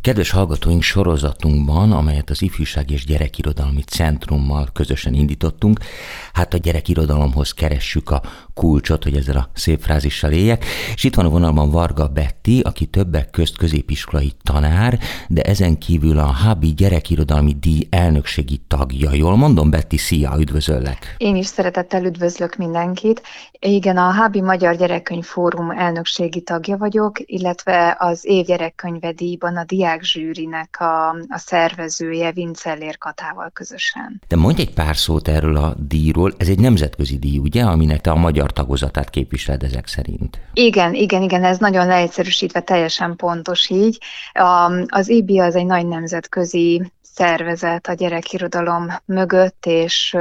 Kedves hallgatóink, sorozatunkban, amelyet az Ifjúság és Gyerekirodalmi Centrummal közösen indítottunk, hát a gyerekirodalomhoz keressük a kulcsot, hogy ezzel a szép frázissal éljek, és itt van a vonalban Varga Betti, aki többek közt középiskolai tanár, de ezen kívül a Hábi Gyerekirodalmi Díj elnökségi tagja. Jól mondom, Betti, szia, üdvözöllek! Én is szeretettel üdvözlök mindenkit. Igen, a Hábi Magyar Gyerekkönyv Fórum elnökségi tagja vagyok, illetve az év gyerekkönyve díjban a diákzsűrinek a szervezője Vincellér Katával közösen. De mondj egy pár szót erről a díjról, ez egy nemzetközi díj, ugye, aminek te a magyar tagozatát képviseled ezek szerint. Igen, ez nagyon leegyszerűsítve teljesen pontos így. Az IBI az egy nagy nemzetközi szervezet a gyerekirodalom mögött, és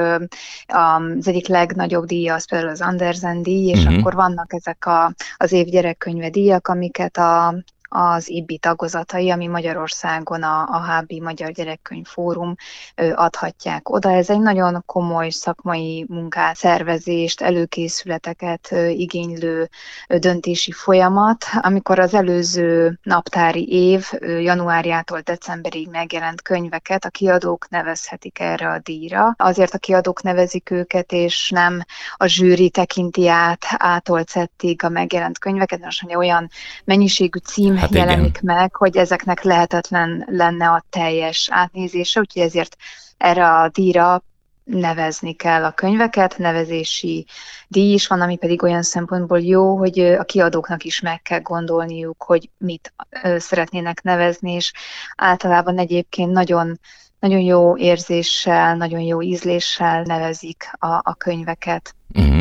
az egyik legnagyobb díja az például az Andersen díj, és akkor vannak ezek az év gyerekkönyve díjak, amiket az IBI tagozatai, ami Magyarországon a Hábi Magyar Gyerekkönyv Fórum adhatják oda. Ez egy nagyon komoly szakmai munkát, szervezést, előkészületeket igénylő döntési folyamat. Amikor az előző naptári év januárjától decemberig megjelent könyveket a kiadók nevezhetik erre a díjra. Azért a kiadók nevezik őket, és nem a zsűri tekinti ától cettig a megjelent könyveket, most mondja, olyan mennyiségű cím jelenik meg, hogy ezeknek lehetetlen lenne a teljes átnézése, úgyhogy ezért erre a díjra nevezni kell a könyveket, nevezési díj is van, ami pedig olyan szempontból jó, hogy a kiadóknak is meg kell gondolniuk, hogy mit szeretnének nevezni, és általában egyébként nagyon jó érzéssel, nagyon jó ízléssel nevezik a könyveket.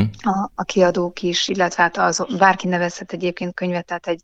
A kiadók is, illetve hát bárki nevezhet egyébként könyvet, tehát egy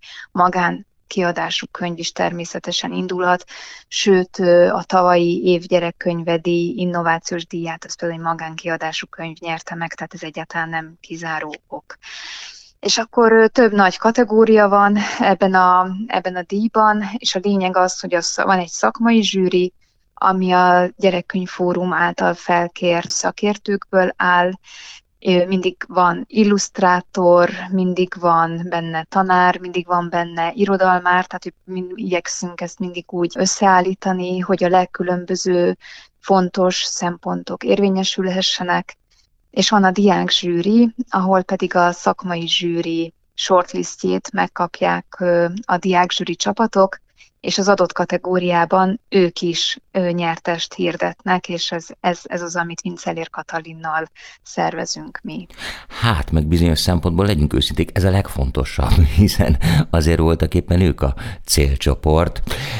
kiadású könyv is természetesen indulhat, sőt a tavalyi év gyerekkönyve díj, innovációs díját, az például egy magánkiadású könyv nyerte meg, tehát ez egyáltalán nem kizáró ok. És akkor több nagy kategória van ebben a díjban, és a lényeg az, hogy van egy szakmai zsűri, ami a Gyerekkönyvfórum által felkért szakértőkből áll. Mindig van illusztrátor, mindig van benne tanár, mindig van benne irodalmár, tehát igyekszünk ezt mindig úgy összeállítani, hogy a legkülönböző fontos szempontok érvényesülhessenek, és van a diákzsűri, ahol pedig a szakmai zsűri shortlistjét megkapják a diákzsűri csapatok, és az adott kategóriában ők is nyertest hirdetnek, és ez az, amit Vincellér Katalinnal szervezünk mi. Hát, meg bizonyos szempontból legyünk őszinték, ez a legfontosabb, hiszen azért voltak éppen ők a célcsoport.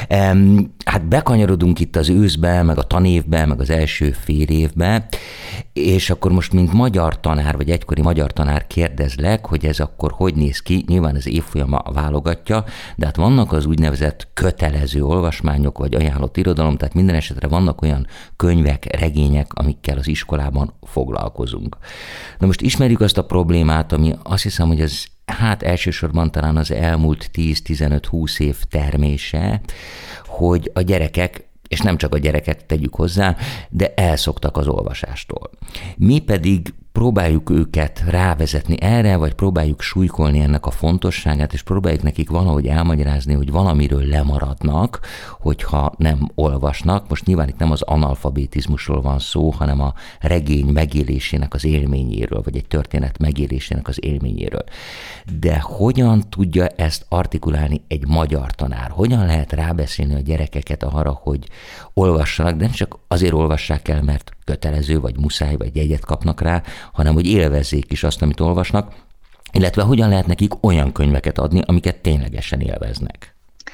Hát bekanyarodunk itt az őszbe, meg a tanévbe, meg az első fél évbe, és akkor most, mint magyar tanár, vagy egykori magyar tanár kérdezlek, hogy ez akkor hogy néz ki, nyilván az évfolyama válogatja, de hát vannak az úgynevezett kötelező olvasmányok, vagy ajánlott irodalom, tehát minden esetre vannak olyan könyvek, regények, amikkel az iskolában foglalkozunk. Na most ismerjük azt a problémát, ami azt hiszem, hogy ez elsősorban talán az elmúlt 10-15-20 év termése, hogy a gyerekek, és nem csak a gyerekek, tegyük hozzá, de elszoktak az olvasástól. Mi pedig próbáljuk őket rávezetni erre, vagy próbáljuk súlykolni ennek a fontosságát, és próbáljuk nekik valahogy elmagyarázni, hogy valamiről lemaradnak, hogyha nem olvasnak. Most nyilván itt nem az analfabetizmusról van szó, hanem a regény megélésének az élményéről, vagy egy történet megélésének az élményéről. De hogyan tudja ezt artikulálni egy magyar tanár? Hogyan lehet rábeszélni a gyerekeket arra, hogy olvassanak, de nem csak azért olvassák el, mert kötelező, vagy muszáj, vagy jegyet kapnak rá, hanem hogy élvezzék is azt, amit olvasnak, illetve hogyan lehet nekik olyan könyveket adni, amiket ténylegesen élveznek.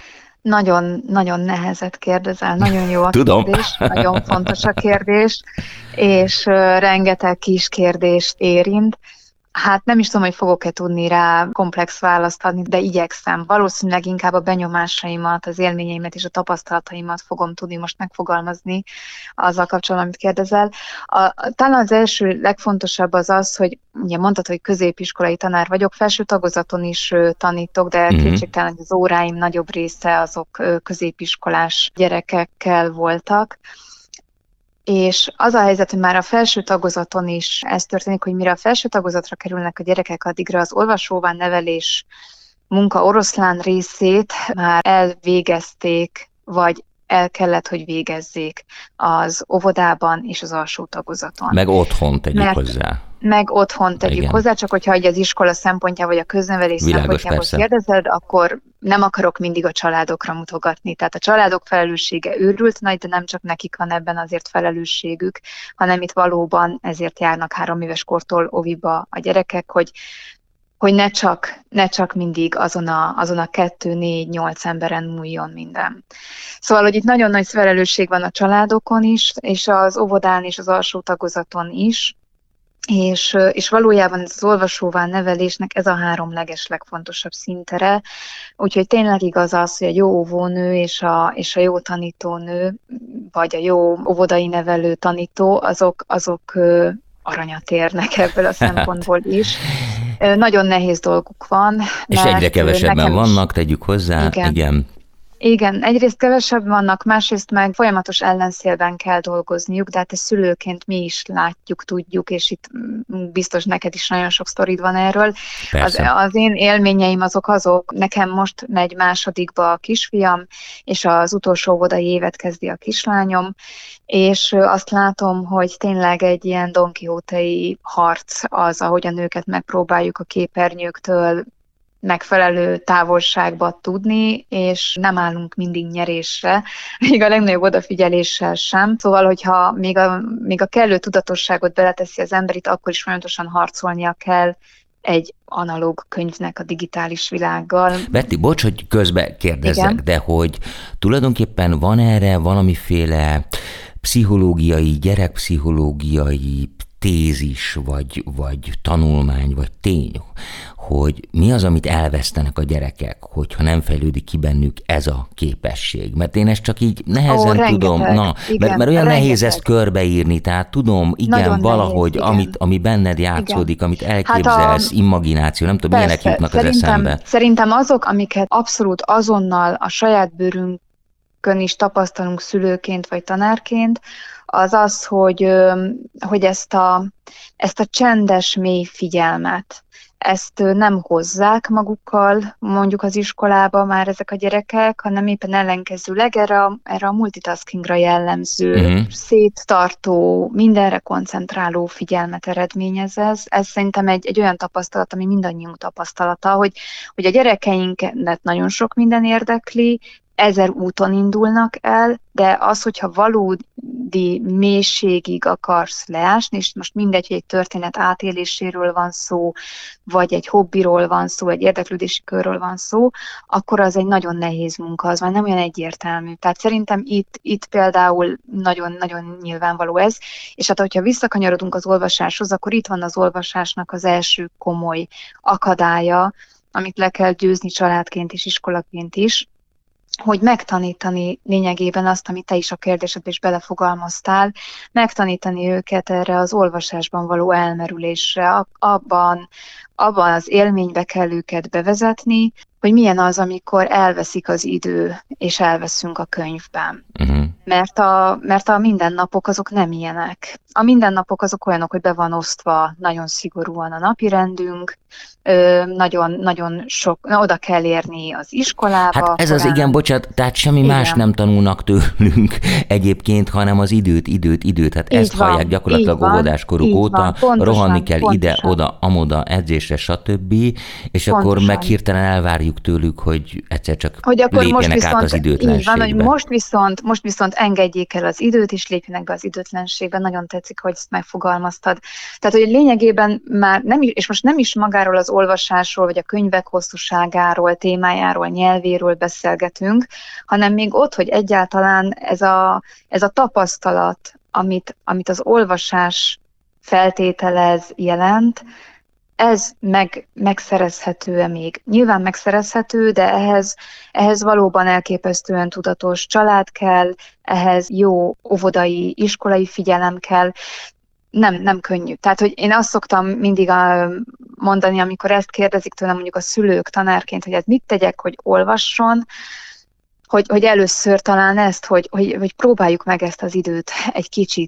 Nagyon nehezet kérdezel, nagyon jó a Tudom. Kérdés, nagyon fontos a kérdés, és rengeteg kis kérdést érint. Hát nem is tudom, hogy fogok-e tudni rá komplex választ adni, de igyekszem. Valószínűleg inkább a benyomásaimat, az élményeimet és a tapasztalataimat fogom tudni most megfogalmazni azzal kapcsolatban, amit kérdezel. Talán az első legfontosabb az, hogy ugye mondtad, hogy középiskolai tanár vagyok, felső tagozaton is tanítok, de kétségtelen, hogy az óráim nagyobb része azok középiskolás gyerekekkel voltak. És az a helyzet, hogy már a felső tagozaton is ez történik, hogy mire a felső tagozatra kerülnek a gyerekek, addigra az olvasóvá nevelés munka oroszlán részét már elvégezték, vagy el kellett, hogy végezzék az óvodában és az alsó tagozaton. Meg otthon tegyük hozzá. Meg otthon tegyük hozzá, csak hogyha az iskola szempontjából, vagy a köznevelés szempontjából kérdezed, akkor nem akarok mindig a családokra mutogatni. Tehát a családok felelőssége őrült nagy, de nem csak nekik van ebben azért felelősségük, hanem itt valóban ezért járnak 3 éves kortól óviba a gyerekek, hogy ne csak mindig azon a 2-4-8 emberen múljon minden. Szóval, hogy itt nagyon nagy felelősség van a családokon is, és az óvodán és az alsó tagozaton is, és valójában az olvasóvá nevelésnek ez a 3 legfontosabb szintere, úgyhogy tényleg igaz az, hogy a jó óvónő és a jó tanítónő, vagy a jó óvodai nevelő tanító, azok aranyat érnek ebből a szempontból is. Nagyon nehéz dolguk van. És egyre kevesebben vannak, tegyük hozzá. Igen. Igen, egyrészt kevesebb vannak, másrészt meg folyamatos ellenszélben kell dolgozniuk, de hát ezt szülőként mi is látjuk, tudjuk, és itt biztos neked is nagyon sok sztorid van erről. Az én élményeim azok, nekem most megy másodikba a kisfiam, és az utolsó óvodai évet kezdi a kislányom, és azt látom, hogy tényleg egy ilyen Don Quixote-i harc az, ahogy a nőket megpróbáljuk a képernyőktől megfelelő távolságba tudni, és nem állunk mindig nyerésre, még a legnagyobb odafigyeléssel sem. Szóval, hogyha még a kellő tudatosságot beleteszi az ember, itt akkor is folyamatosan harcolnia kell egy analóg könyvnek a digitális világgal. Betty, bocs, hogy közbe kérdezzek, igen? De hogy tulajdonképpen van erre valamiféle pszichológiai, gyerekpszichológiai tézis, vagy tanulmány, vagy tény, hogy mi az, amit elvesztenek a gyerekek, hogyha nem fejlődik ki bennük ez a képesség. Mert én ezt csak így nehezen tudom, mert olyan nehéz ezt körbeírni, tehát tudom, igen, nagyon valahogy, nehéz, ami benned játszódik, igen. Amit elképzelsz, imagináció, nem tudom, milyenek jutnak az eszembe. Szerintem azok, amiket abszolút azonnal a saját bőrünkön is tapasztalunk szülőként, vagy tanárként, az, hogy ezt a csendes, mély figyelmet, ezt nem hozzák magukkal, mondjuk az iskolába már ezek a gyerekek, hanem éppen ellenkezőleg erre a multitaskingra jellemző, széttartó, mindenre koncentráló figyelmet eredményez ez. Ez szerintem egy olyan tapasztalat, ami mindannyiunk tapasztalata, hogy a gyerekeinket nagyon sok minden érdekli, 1000 úton indulnak el, de az, hogyha valódi mélységig akarsz leásni, és most mindegy, hogy egy történet átéléséről van szó, vagy egy hobbiról van szó, egy érdeklődési körről van szó, akkor az egy nagyon nehéz munka, az már nem olyan egyértelmű. Tehát szerintem itt például nagyon-nagyon nyilvánvaló ez, és hát hogyha visszakanyarodunk az olvasáshoz, akkor itt van az olvasásnak az első komoly akadálya, amit le kell győzni családként és iskolaként is, hogy megtanítani lényegében azt, amit te is a kérdésedbe is belefogalmaztál, megtanítani őket erre az olvasásban való elmerülésre, abban az élménybe kell őket bevezetni, hogy milyen az, amikor elveszik az idő, és elveszünk a könyvben. Mert a mindennapok azok nem ilyenek. A mindennapok azok olyanok, hogy be van osztva nagyon szigorúan a napirendünk, nagyon sok, oda kell érni az iskolába. Hát ez az igen, bocsánat, tehát semmi más nem tanulnak tőlünk egyébként, hanem az időt. Hát ezt hallják gyakorlatilag óvodáskoruk óta, rohanni kell ide, oda, amoda, edzésre, stb. És akkor meg hirtelen elvárjuk tőlük, hogy egyszer csak lépjenek át az időtlenségbe. Így van, hogy most viszont engedjék el az időt, és lépjenek be az időtlenségbe. Nagyon tetszik, hogy ezt megfogalmaztad. Tehát, hogy lényegében már most nem is magáról az olvasásról, vagy a könyvek hosszúságáról, témájáról, nyelvéről beszélgetünk, hanem még ott, hogy egyáltalán ez a tapasztalat, amit az olvasás feltételez, jelent, ez megszerezhető-e még? Nyilván megszerezhető, de ehhez valóban elképesztően tudatos család kell, ehhez jó óvodai, iskolai figyelem kell. Nem könnyű. Tehát, hogy én azt szoktam mindig mondani, amikor ezt kérdezik tőlem mondjuk a szülők tanárként, hogy hát mit tegyek, hogy olvasson, hogy először talán ezt, hogy próbáljuk meg ezt az időt egy kicsit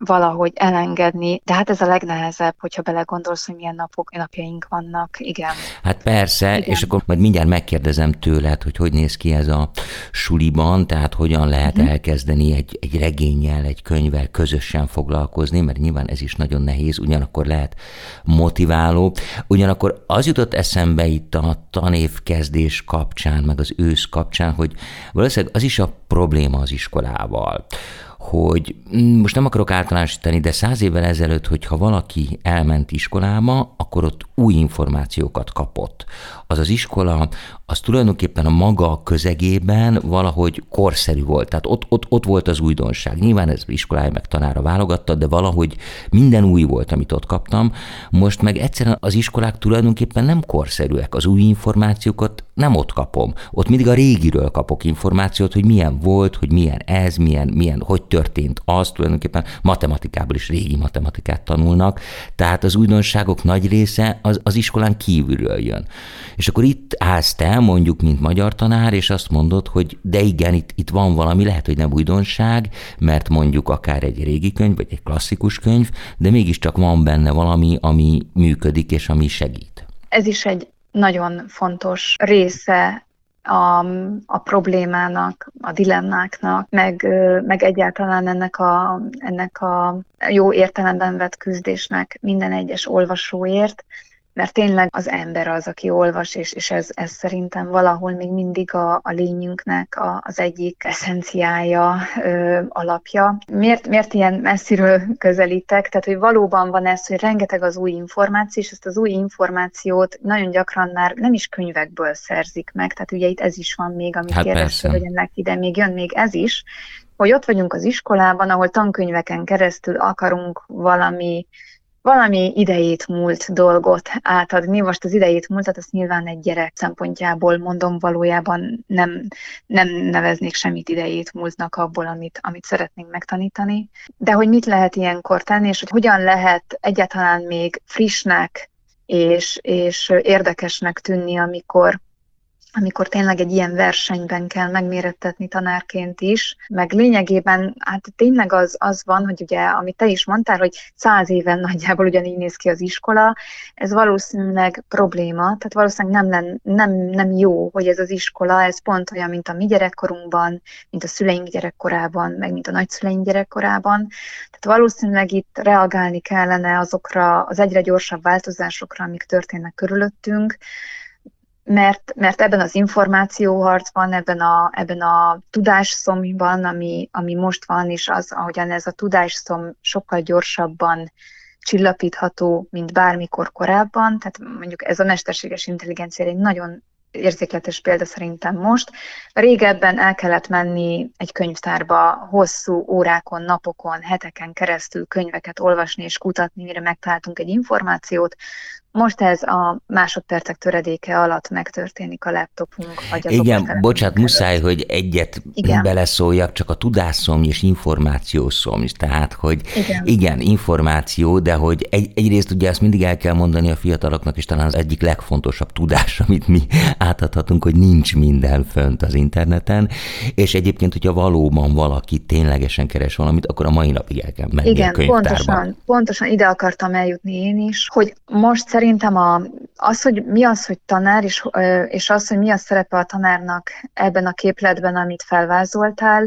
valahogy elengedni, de hát ez a legnehezebb, hogyha belegondolsz, hogy milyen napjaink vannak, igen. Hát persze, igen. És akkor majd mindjárt megkérdezem tőled, hogy néz ki ez a suliban, tehát hogyan lehet elkezdeni egy regénnyel, egy könyvvel közösen foglalkozni, mert nyilván ez is nagyon nehéz, ugyanakkor lehet motiváló. Ugyanakkor az jutott eszembe itt a tanévkezdés kapcsán, meg az ősz kapcsán, hogy valószínűleg az is a probléma az iskolával, hogy most nem akarok általánosítani, de 100 évvel ezelőtt, hogyha valaki elment iskolába, akkor ott új információkat kapott. Az iskola, az tulajdonképpen a maga közegében valahogy korszerű volt. Tehát ott volt az újdonság. Nyilván ez iskolája meg tanára válogatta, de valahogy minden új volt, amit ott kaptam. Most meg egyszerűen az iskolák tulajdonképpen nem korszerűek. Az új információkat nem ott kapom. Ott mindig a régiről kapok információt, hogy milyen volt, hogy milyen ez, milyen hogy történt az, tulajdonképpen matematikából is régi matematikát tanulnak, tehát az újdonságok nagy része az iskolán kívülről jön. És akkor itt állsz te, mondjuk, mint magyar tanár, és azt mondod, hogy de igen, itt van valami, lehet, hogy nem újdonság, mert mondjuk akár egy régi könyv, vagy egy klasszikus könyv, de mégiscsak van benne valami, ami működik, és ami segít. Ez is egy nagyon fontos része a problémának, a dilemmáknak, meg egyáltalán ennek a jó értelemben vett küzdésnek minden egyes olvasóért, mert tényleg az ember az, aki olvas, és ez szerintem valahol még mindig a lényünknek az egyik eszenciája, alapja. Miért ilyen messziről közelítek? Tehát, hogy valóban van ez, hogy rengeteg az új információ, és ezt az új információt nagyon gyakran már nem is könyvekből szerzik meg. Tehát ugye itt ez is van még, amit kérdeztél, hogy ennek ide még jön még ez is, hogy ott vagyunk az iskolában, ahol tankönyveken keresztül akarunk valami idejét múlt dolgot átadni. Most az idejét múltat, azt nyilván egy gyerek szempontjából mondom, valójában nem neveznék semmit idejét múltnak abból, amit szeretnénk megtanítani. De hogy mit lehet ilyenkor tenni, és hogy hogyan lehet egyáltalán még frissnek és érdekesnek tűnni, amikor tényleg egy ilyen versenyben kell megmérettetni tanárként is, meg lényegében hát tényleg az van, hogy ugye, amit te is mondtál, hogy 100 éven nagyjából ugyanígy néz ki az iskola, ez valószínűleg probléma, tehát valószínűleg nem jó, hogy ez az iskola, ez pont olyan, mint a mi gyerekkorunkban, mint a szüleink gyerekkorában, meg mint a nagyszüleink gyerekkorában. Tehát valószínűleg itt reagálni kellene azokra az egyre gyorsabb változásokra, amik történnek körülöttünk, mert ebben az információharcban, ebben a tudásszomjban, ami most van, és az, ahogyan ez a tudásszom sokkal gyorsabban csillapítható, mint bármikor korábban, tehát mondjuk ez a mesterséges intelligencia egy nagyon érzékletes példa szerintem most. Régebben el kellett menni egy könyvtárba hosszú órákon, napokon, heteken keresztül könyveket olvasni és kutatni, mire megtaláltunk egy információt. Most ez a másodpercek töredéke alatt megtörténik a laptopunk, vagy az Igen, bocsánat, muszáj, hogy egyet beleszóljak, csak a tudásszomj és információszomj, tehát, hogy igen, információ, de hogy egyrészt ugye ezt mindig el kell mondani a fiataloknak, és talán az egyik legfontosabb tudás, amit mi átadhatunk, hogy nincs minden fönt az interneten, és egyébként, hogyha valóban valaki ténylegesen keres valamit, akkor a mai napig el kell menni a könyvtárba. Pontosan ide akartam eljutni én is, hogy most szerintem az, hogy mi az, hogy tanár, és az, hogy mi a szerepe a tanárnak ebben a képletben, amit felvázoltál,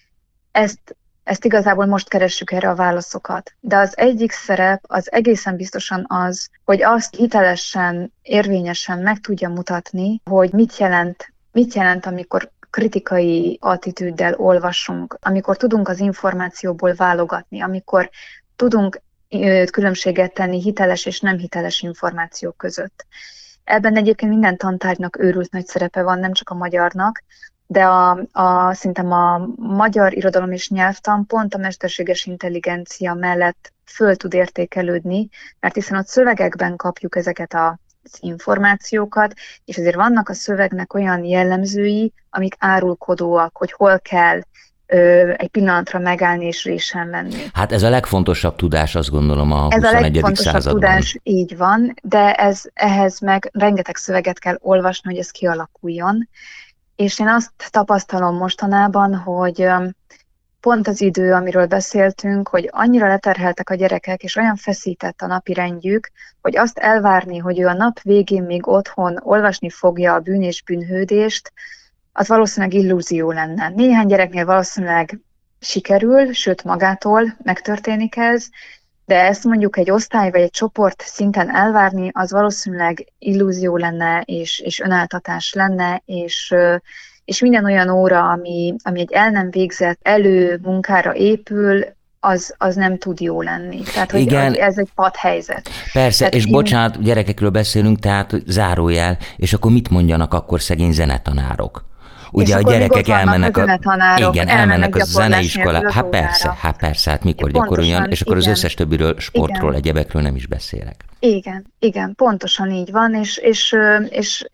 ezt igazából most keressük erre a válaszokat. De az egyik szerep az egészen biztosan az, hogy azt hitelesen, érvényesen meg tudja mutatni, hogy mit jelent, amikor kritikai attitűddel olvasunk, amikor tudunk az információból válogatni, amikor tudunk különbséget tenni hiteles és nem hiteles információk között. Ebben egyébként minden tantárgynak őrült nagy szerepe van, nem csak a magyarnak, de szerintem a magyar irodalom és nyelvtan pont a mesterséges intelligencia mellett föl tud értékelődni, mert hiszen ott szövegekben kapjuk ezeket az információkat, és azért vannak a szövegnek olyan jellemzői, amik árulkodóak, hogy hol kell egy pillanatra megállni és résen venni. Hát ez a legfontosabb tudás, azt gondolom, a 21. században. Ez a legfontosabb tudás, így van, de ehhez meg rengeteg szöveget kell olvasni, hogy ez kialakuljon. És én azt tapasztalom mostanában, hogy pont az idő, amiről beszéltünk, hogy annyira leterheltek a gyerekek, és olyan feszített a napi rendjük, hogy azt elvárni, hogy ő a nap végén még otthon olvasni fogja a Bűn és bűnhődést, az valószínűleg illúzió lenne. Néhány gyereknél valószínűleg sikerül, sőt magától megtörténik ez, de ezt mondjuk egy osztály vagy egy csoport szinten elvárni, az valószínűleg illúzió lenne, és önáltatás lenne, és minden olyan óra, ami egy el nem végzett munkára épül, az nem tud jó lenni. Tehát, hogy ez egy padhelyzet. Persze, tehát és bocsánat, gyerekekről beszélünk, tehát zárójel, és akkor mit mondjanak akkor szegény zenetanárok? Ugye a gyerekek elmennek elmennek a zeneiskolába. Hát persze, hát mikor gyakoroljon, és akkor az összes többiről, sportról, egyebekről nem is beszélek. Igen, pontosan így van, és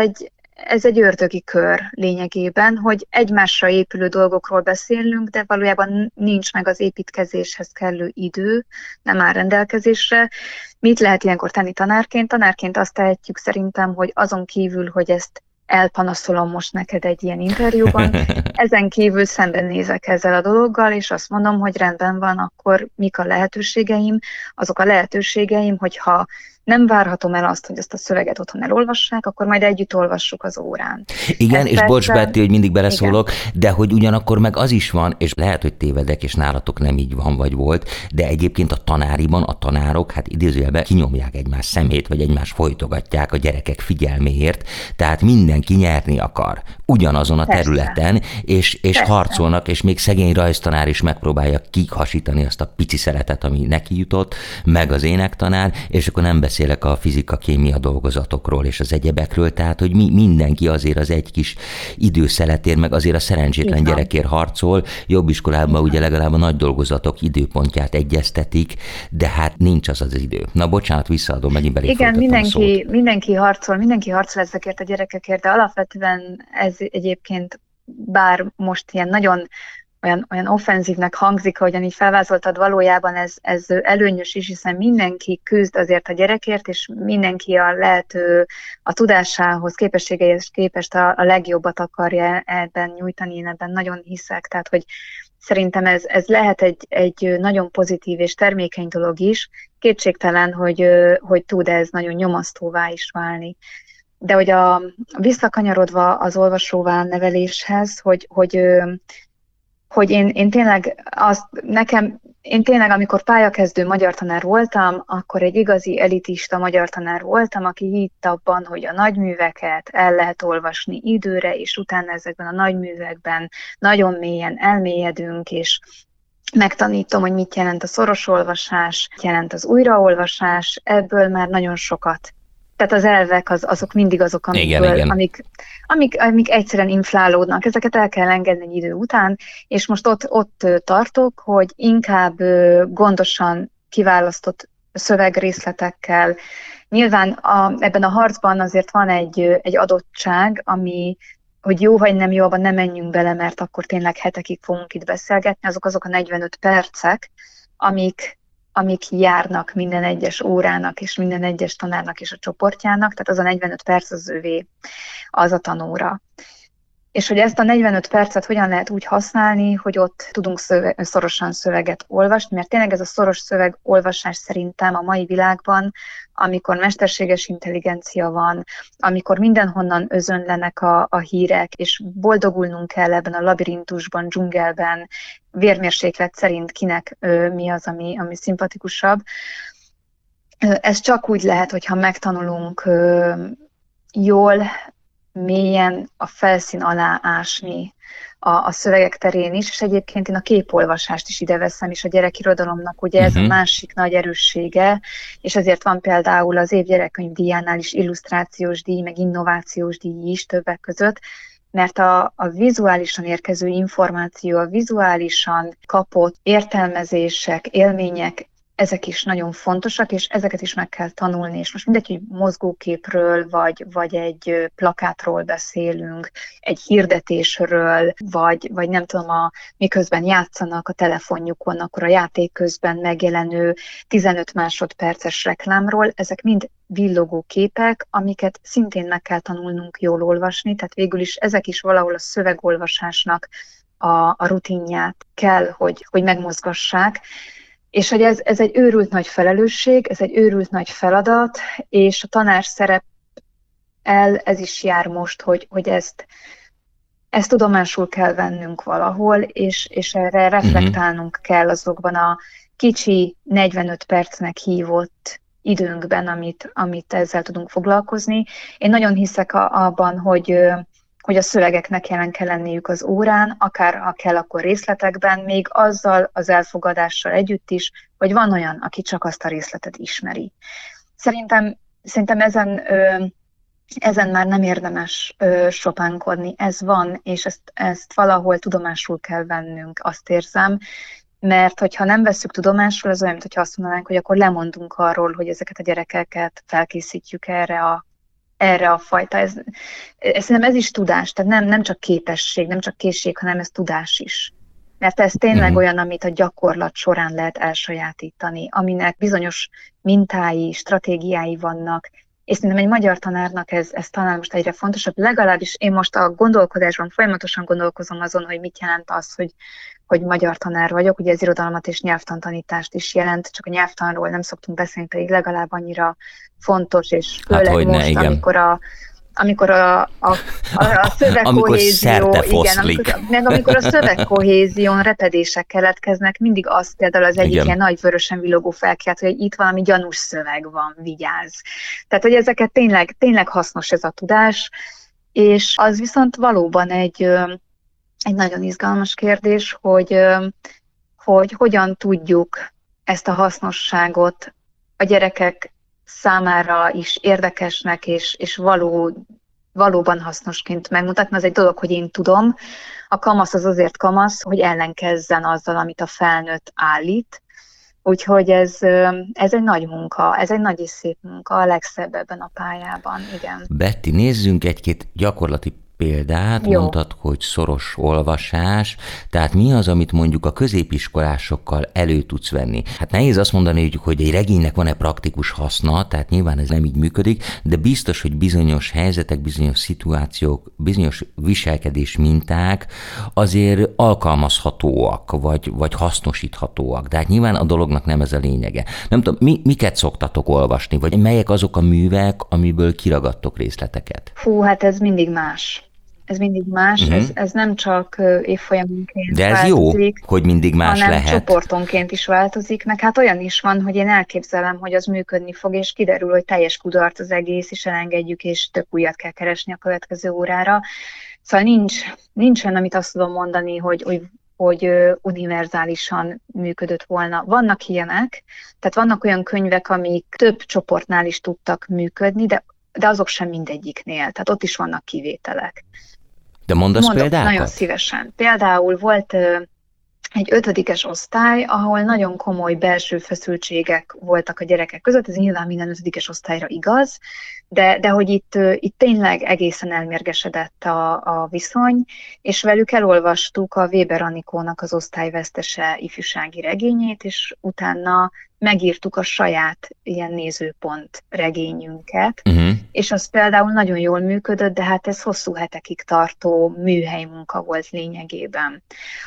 ez egy ördögi kör lényegében, hogy egymásra épülő dolgokról beszélünk, de valójában nincs meg az építkezéshez kellő idő, nem áll rendelkezésre. Mit lehet ilyenkor tenni tanárként? Tanárként azt tehetjük szerintem, hogy azon kívül, hogy ezt elpanaszolom most neked egy ilyen interjúban, ezen kívül szembenézek ezzel a dologgal, és azt mondom, hogy rendben van, akkor mik a lehetőségeim? Azok a lehetőségeim, hogyha nem várhatom el azt, hogy ezt a szöveget otthon elolvassák, akkor majd együtt olvassuk az órán. Igen, és bocs, Betty, hogy mindig beleszólok, de hogy ugyanakkor meg az is van, és lehet, hogy tévedek, és nálatok nem így van, vagy volt, de egyébként a tanáriban a tanárok, hát idézőjelben kinyomják egymás szemét, vagy egymást folytogatják a gyerekek figyelméért, tehát mindenki nyerni akar ugyanazon a területen, és harcolnak, és még szegény rajztanár is megpróbálja kihasítani azt a pici szeletet, ami neki jutott, meg az énektanár, és akkor nem beszélek a fizika-kémia dolgozatokról és az egyebekről, tehát, hogy mindenki azért az egy kis időszeletért, meg azért a szerencsétlen gyerekért harcol. Jobb iskolában ugye legalább a nagy dolgozatok időpontját egyeztetik, de hát nincs az idő. Na bocsánat, visszaadom, megint belé igen, mindenki harcol ezekért a gyerekekért, de alapvetően ez egyébként, bár most ilyen nagyon olyan offenzívnek hangzik, ahogyan így felvázoltad, valójában ez előnyös is, hiszen mindenki küzd azért a gyerekért, és mindenki a lehető a tudásához, képességeihez képest a legjobbat akarja ebben nyújtani, én ebben nagyon hiszek, tehát hogy szerintem ez lehet egy nagyon pozitív és termékeny dolog is, kétségtelen, hogy tud ez nagyon nyomasztóvá is válni. De hogy visszakanyarodva az olvasóvá neveléshez, hogy én tényleg, amikor pályakezdő magyar tanár voltam, akkor egy igazi elitista magyar tanár voltam, aki hitt abban, hogy a nagyműveket el lehet olvasni időre, és utána ezekben a nagyművekben nagyon mélyen elmélyedünk, és megtanítom, hogy mit jelent a szoros olvasás, mit jelent az újraolvasás, ebből már nagyon sokat. Tehát az elvek azok mindig azok, amik egyszerűen inflálódnak. Ezeket el kell engedni egy idő után, és most ott tartok, hogy inkább gondosan kiválasztott szövegrészletekkel. Nyilván ebben a harcban azért van egy adottság, hogy jó vagy nem jó, abban nem menjünk bele, mert akkor tényleg hetekig fogunk itt beszélgetni. Azok a 45 percek, amik járnak minden egyes órának, és minden egyes tanárnak és a csoportjának, tehát az a 45 perc az övé, az a tanóra. És hogy ezt a 45 percet hogyan lehet úgy használni, hogy ott tudunk szorosan szöveget olvasni, mert tényleg ez a szoros szövegolvasás szerintem a mai világban, amikor mesterséges intelligencia van, amikor mindenhonnan özönlenek a hírek, és boldogulnunk kell ebben a labirintusban, dzsungelben, vérmérséklet szerint kinek mi az, ami szimpatikusabb. Ez csak úgy lehet, hogyha megtanulunk jól, mélyen a felszín alá ásni a szövegek terén is, és egyébként én a képolvasást is ide veszem, és a gyerekirodalomnak ugye ez a másik nagy erőssége, és ezért van például az év gyerekkönyvdíjánál is illusztrációs díj, meg innovációs díj is többek között, mert a vizuálisan érkező információ, a vizuálisan kapott értelmezések, élmények, ezek is nagyon fontosak, és ezeket is meg kell tanulni, és most mindegy, hogy mozgóképről, vagy egy plakátról beszélünk, egy hirdetésről, vagy nem tudom, miközben játszanak a telefonjukon, akkor a játék közben megjelenő 15 másodperces reklámról, ezek mind villogó képek, amiket szintén meg kell tanulnunk jól olvasni, tehát végül is ezek is valahol a szövegolvasásnak a rutinját kell, hogy megmozgassák, és hogy ez egy őrült nagy felelősség, ez egy őrült nagy feladat, és a tanár szerep ez is jár most, hogy ezt tudomásul kell vennünk valahol, és erre reflektálnunk kell azokban a kicsi 45 percnek hívott időnkben, amit ezzel tudunk foglalkozni. Én nagyon hiszek abban, hogy a szövegeknek jelen kell lenniük az órán, akár ha kell, akkor részletekben, még azzal az elfogadással együtt is, hogy van olyan, aki csak azt a részletet ismeri. Szerintem ezen már nem érdemes sopánkodni, ez van, és ezt valahol tudomásul kell vennünk, azt érzem, mert hogyha nem vesszük tudomásul, az olyan, mintha azt mondanánk, hogy akkor lemondunk arról, hogy ezeket a gyerekeket felkészítjük erre a fajta. Szerintem ez is tudás, tehát nem csak képesség, nem csak készség, hanem ez tudás is. Mert ez tényleg olyan, amit a gyakorlat során lehet elsajátítani, aminek bizonyos mintái, stratégiái vannak, és szerintem egy magyar tanárnak ez talán most egyre fontosabb. Legalábbis én most a gondolkodásban folyamatosan gondolkozom azon, hogy mit jelent az, hogy magyar tanár vagyok. Ugye ez irodalmat és nyelvtantanítást is jelent, csak a nyelvtanról nem szoktunk beszélni, pedig legalább annyira fontos, és főleg most, amikor a szövegkohézió, amikor a szövegkohézión repedések keletkeznek, mindig az például az egyik ilyen nagy vörösen villogó felkiált, hogy itt valami gyanús szöveg van, vigyázz. Tehát, hogy ezeket tényleg hasznos ez a tudás, és az viszont valóban egy nagyon izgalmas kérdés, hogy hogyan tudjuk ezt a hasznosságot a gyerekek számára is érdekesnek és valóban hasznosként megmutatni. Az egy dolog, hogy én tudom, a kamasz az azért kamasz, hogy ellenkezzen azzal, amit a felnőtt állít. Úgyhogy ez egy nagy munka, ez egy nagy és szép munka, a legszebb ebben a pályában, igen. Betty, nézzünk egy-két gyakorlati példát, Jó. Mondtad, hogy szoros olvasás, tehát mi az, amit mondjuk a középiskolásokkal elő tudsz venni? Hát nehéz azt mondani, hogy egy regénynek van-e praktikus haszna, tehát nyilván ez nem így működik, de biztos, hogy bizonyos helyzetek, bizonyos szituációk, bizonyos viselkedés minták azért alkalmazhatóak, vagy hasznosíthatóak. De hát nyilván a dolognak nem ez a lényege. Nem tudom, miket szoktatok olvasni, vagy melyek azok a művek, amiből kiragadtok részleteket? Hú, hát ez mindig más. Ez nem csak évfolyamunként de ez változik, jó, hogy mindig más hanem lehet. csoportonként is változik, meg hát olyan is van, hogy én elképzelem, hogy az működni fog, és kiderül, hogy teljes kudarc az egész, és elengedjük, és tök újat kell keresni a következő órára. Szóval nincs olyan, amit azt tudom mondani, hogy univerzálisan működött volna. Vannak ilyenek, tehát vannak olyan könyvek, amik több csoportnál is tudtak működni, de azok sem mindegyiknél, tehát ott is vannak kivételek. De mondasz Mondok példákat? nagyon szívesen. Például volt egy 5-es osztály, ahol nagyon komoly belső feszültségek voltak a gyerekek között, ez nyilván minden 5-es osztályra igaz, de hogy itt tényleg egészen elmérgesedett a viszony, és velük elolvastuk a Weber Anikónak az Osztályvesztese ifjúsági regényét, és utána megírtuk a saját ilyen nézőpont regényünket, és az például nagyon jól működött, de hát ez hosszú hetekig tartó műhelymunka volt lényegében.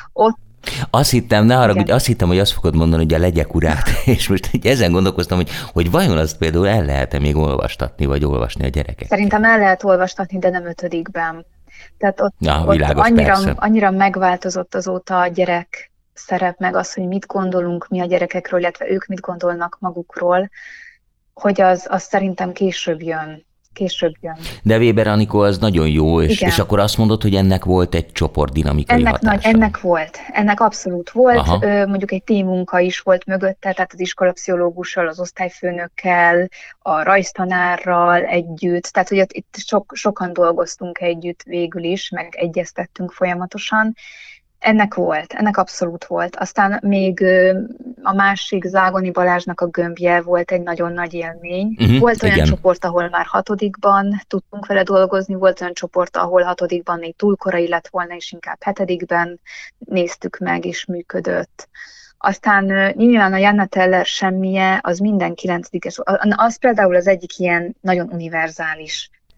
Azt hittem, hogy azt fogod mondani, hogy a Legyek urát, és most ezen gondolkoztam, hogy vajon azt például el lehet-e még olvastatni, vagy olvasni a gyerekek? Szerintem el lehet olvastatni, de nem 5-ben. Tehát ott világos, annyira megváltozott azóta a gyerek szerep, meg az, hogy mit gondolunk mi a gyerekekről, illetve ők mit gondolnak magukról, hogy az szerintem később jön. De Weber Anikó az nagyon jó, és akkor azt mondod, hogy ennek volt egy csoportdinamikai hatása. Ennek abszolút volt. Mondjuk egy teammunka is volt mögötte, tehát az iskolapszichológussal, az osztályfőnökkel, a rajztanárral együtt, tehát hogy itt sokan dolgoztunk együtt végül is, meg egyeztettünk folyamatosan. Ennek abszolút volt. Aztán még a másik Zágoni Balázsnak a Gömbje volt egy nagyon nagy élmény. Volt olyan csoport, ahol már 6-ban tudtunk vele dolgozni, volt olyan csoport, ahol 6-ban még túl korai lett volna, és inkább 7-ben néztük meg, és működött. Aztán nyilván a Janna Teller Semmije, az minden 9-es, az például az egyik ilyen nagyon univerzális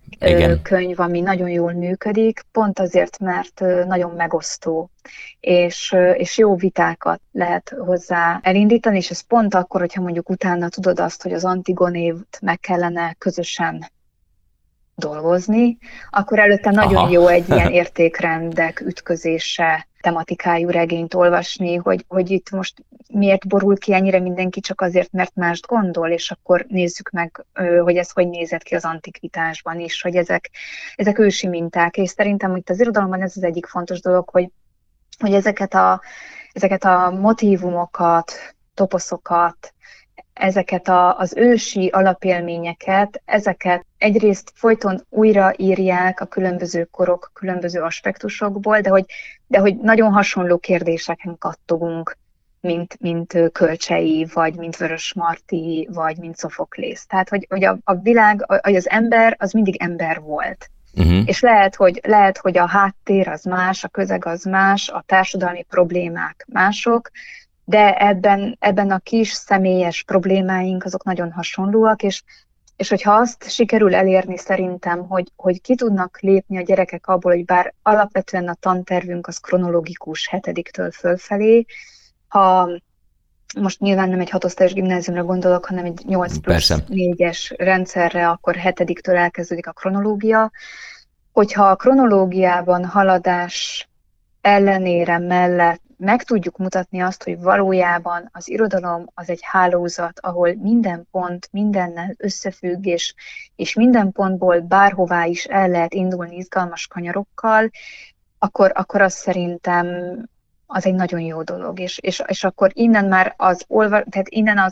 Igen. könyv, ami nagyon jól működik, pont azért, mert nagyon megosztó, és jó vitákat lehet hozzá elindítani, és ez pont akkor, hogyha mondjuk utána tudod azt, hogy az Antigonét meg kellene közösen dolgozni, akkor előtte nagyon Aha. jó egy ilyen értékrendek ütközése tematikájú regényt olvasni, hogy itt most miért borul ki ennyire mindenki csak azért, mert mást gondol, és akkor nézzük meg, hogy ez hogy nézett ki az antikvitásban is, hogy ezek ősi minták, és szerintem itt az irodalomban ez az egyik fontos dolog, hogy ezeket a motívumokat, toposzokat, ezeket az ősi alapélményeket, ezeket egyrészt folyton újraírják a különböző korok, különböző aspektusokból, de hogy nagyon hasonló kérdéseken kattogunk, mint Kölcsey, vagy mint Vörösmarty, vagy mint Szofoklész. Tehát, hogy a világ, hogy az ember, az mindig ember volt. Uh-huh. És lehet, hogy a háttér az más, a közeg az más, a társadalmi problémák mások, de ebben a kis személyes problémáink azok nagyon hasonlóak, és hogyha azt sikerül elérni szerintem, hogy ki tudnak lépni a gyerekek abból, hogy bár alapvetően a tantervünk az kronológikus 7-től fölfelé, ha most nyilván nem egy 6-osztályos gimnáziumra gondolok, hanem egy 8+4-es rendszerre, akkor 7-től elkezdődik a kronológia. Hogyha a kronológiában haladás ellenére mellett meg tudjuk mutatni azt, hogy valójában az irodalom az egy hálózat, ahol minden pont mindennel összefügg, és minden pontból bárhová is el lehet indulni izgalmas kanyarokkal, akkor az szerintem az egy nagyon jó dolog. És akkor innen már tehát innen az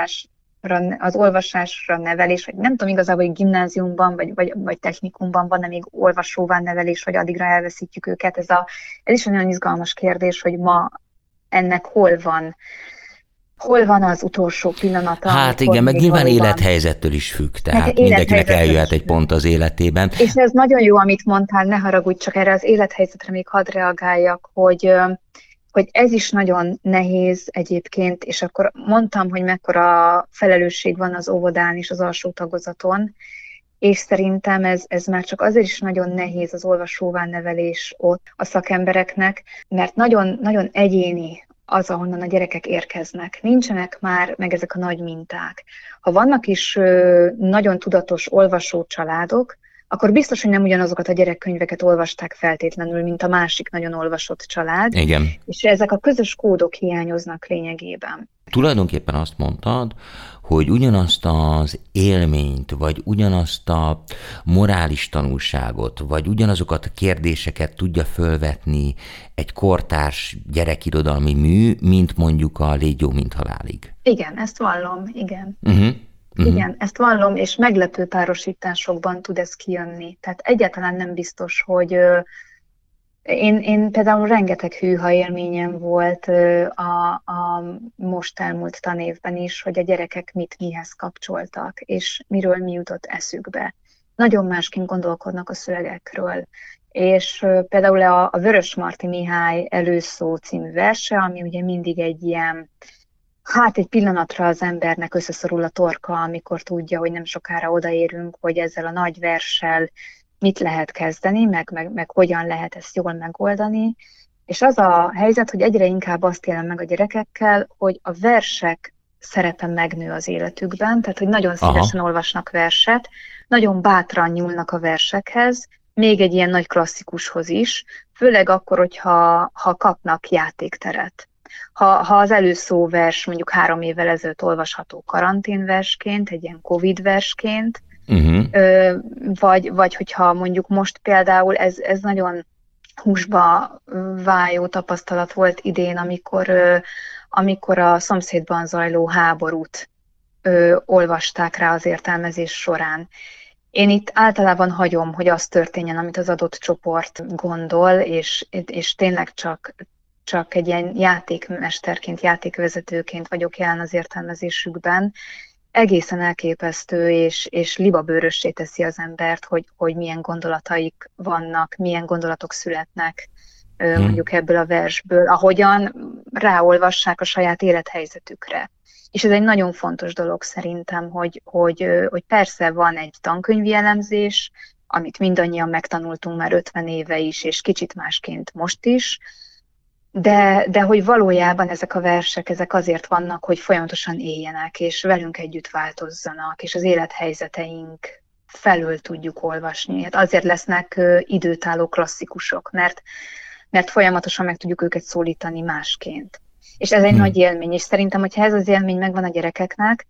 olvasásra nevelés, vagy nem tudom igazából, hogy gimnáziumban, vagy technikumban van-e még olvasóvá nevelés, vagy addigra elveszítjük őket. Ez is egy nagyon izgalmas kérdés, hogy ma ennek hol van az utolsó pillanata. Hát igen, meg nyilván élethelyzettől is függ, tehát mindenkinek eljöhet egy pont az életében. És ez nagyon jó, amit mondtál, ne haragudj, csak erre az élethelyzetre még hadd reagáljak, hogy ez is nagyon nehéz egyébként, és akkor mondtam, hogy mekkora felelősség van az óvodán és az alsó tagozaton, és szerintem ez már csak azért is nagyon nehéz az olvasóvá nevelés ott a szakembereknek, mert nagyon, nagyon egyéni az, ahonnan a gyerekek érkeznek. Nincsenek már meg ezek a nagy minták. Ha vannak is nagyon tudatos olvasó családok, akkor biztos, hogy nem ugyanazokat a gyerekkönyveket olvasták feltétlenül, mint a másik nagyon olvasott család. Igen. És ezek a közös kódok hiányoznak lényegében. Tulajdonképpen azt mondtad, hogy ugyanazt az élményt, vagy ugyanazt a morális tanulságot, vagy ugyanazokat a kérdéseket tudja fölvetni egy kortárs gyerekirodalmi mű, mint mondjuk a Légy jó, mint halálig. Igen, ezt vallom, igen. Uh-huh. Igen, ezt vallom, és meglepő párosításokban tud ez kijönni. Tehát egyáltalán nem biztos, hogy én például rengeteg hűha élményem volt a most elmúlt tanévben is, hogy a gyerekek mit mihez kapcsoltak, és miről mi jutott eszükbe. Nagyon másként gondolkodnak a szövegekről. És például a Vörösmarty Mihály Előszó című verse, ami ugye mindig egy ilyen, egy pillanatra az embernek összeszorul a torka, amikor tudja, hogy nem sokára odaérünk, hogy ezzel a nagy verssel mit lehet kezdeni, meg hogyan lehet ezt jól megoldani. És az a helyzet, hogy egyre inkább azt élem meg a gyerekekkel, hogy a versek szerepe megnő az életükben, tehát hogy nagyon szívesen olvasnak verset, nagyon bátran nyúlnak a versekhez, még egy ilyen nagy klasszikushoz is, főleg akkor, hogyha kapnak játékteret. Ha az Előszó vers mondjuk 3 évvel ezelőtt olvasható karanténversként, egy ilyen Covid versként, vagy hogyha mondjuk most például ez nagyon húsba vájó tapasztalat volt idén, amikor a szomszédban zajló háborút olvasták rá az értelmezés során. Én itt általában hagyom, hogy az történjen, amit az adott csoport gondol, és tényleg csak egy ilyen játékmesterként, játékvezetőként vagyok jelen az értelmezésükben. Egészen elképesztő, és libabőrössé teszi az embert, hogy milyen gondolataik vannak, milyen gondolatok születnek mondjuk ebből a versből, ahogyan ráolvassák a saját élethelyzetükre. És ez egy nagyon fontos dolog szerintem, hogy persze van egy tankönyvi elemzés, amit mindannyian megtanultunk már 50 éve is, és kicsit másként most is, de hogy valójában ezek a versek, ezek azért vannak, hogy folyamatosan éljenek, és velünk együtt változzanak, és az élethelyzeteink felől tudjuk olvasni. Hát azért lesznek időtálló klasszikusok, mert folyamatosan meg tudjuk őket szólítani másként. És ez egy nagy élmény, és szerintem, hogyha ez az élmény megvan a gyerekeknek,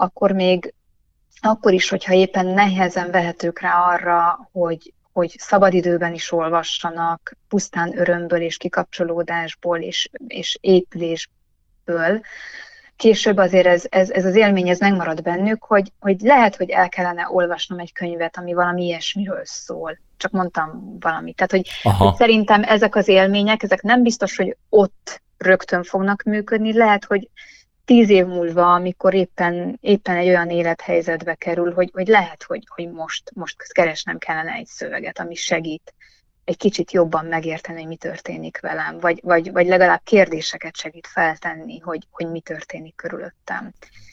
akkor is, hogyha éppen nehezen vehetők rá arra, hogy szabadidőben is olvassanak, pusztán örömből és kikapcsolódásból és épülésből, később azért ez az élmény ez megmarad bennük, hogy lehet, hogy el kellene olvasnom egy könyvet, ami valami ilyesmiről szól. Csak mondtam valamit. Tehát, hogy szerintem ezek az élmények, ezek nem biztos, hogy ott rögtön fognak működni. Lehet, hogy 10 év múlva, amikor éppen egy olyan élethelyzetbe kerül, hogy lehet, hogy most keresnem kellene egy szöveget, ami segít egy kicsit jobban megérteni, hogy mi történik velem, vagy legalább kérdéseket segít feltenni, hogy mi történik körülöttem.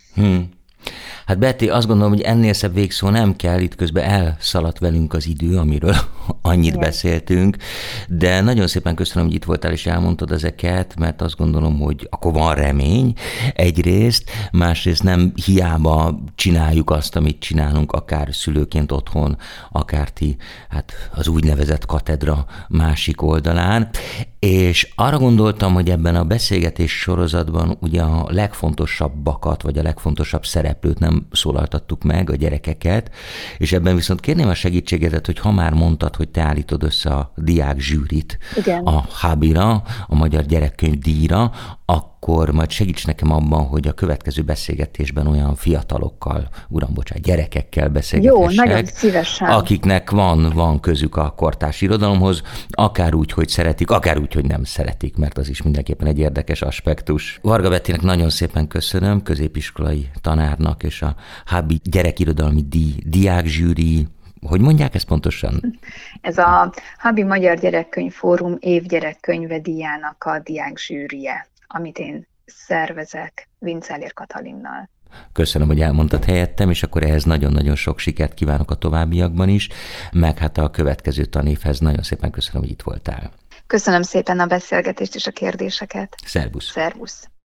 Hát Betty, azt gondolom, hogy ennél szebb végszó nem kell, itt közben elszaladt velünk az idő, amiről annyit beszéltünk, de nagyon szépen köszönöm, hogy itt voltál és elmondtad ezeket, mert azt gondolom, hogy akkor van remény egyrészt, másrészt nem hiába csináljuk azt, amit csinálunk, akár szülőként otthon, akár ti, hát az úgynevezett katedra másik oldalán, és arra gondoltam, hogy ebben a beszélgetés sorozatban ugye a legfontosabbakat, vagy a legfontosabb szereplőt nem szólaltattuk meg, a gyerekeket, és ebben viszont kérném a segítségedet, hogy ha már mondtad, hogy te állítod össze a diák zsűrit a HABI-ra, a Magyar Gyerekkönyv díjra, akkor majd segíts nekem abban, hogy a következő beszélgetésben olyan fiatalokkal, gyerekekkel beszélgethessek. Jó, nagyon szívesen. Akiknek van közük a kortárs irodalomhoz, akár úgy, hogy szeretik, akár úgy, hogy nem szeretik, mert az is mindenképpen egy érdekes aspektus. Varga Bettinek nagyon szépen köszönöm, középiskolai tanárnak és a HABI gyerekirodalmi diákzsűri. Hogy mondják ezt pontosan? Ez a HABI Magyar Gyerekkönyv Fórum évgyerekkönyve díjának a diákzsűrije, amit én szervezek Vincellér Katalinnal. Köszönöm, hogy elmondtad helyettem, és akkor ehhez nagyon-nagyon sok sikert kívánok a továbbiakban is, meg hát a következő tanévhez nagyon szépen köszönöm, hogy itt voltál. Köszönöm szépen a beszélgetést és a kérdéseket. Szervusz. Szervusz.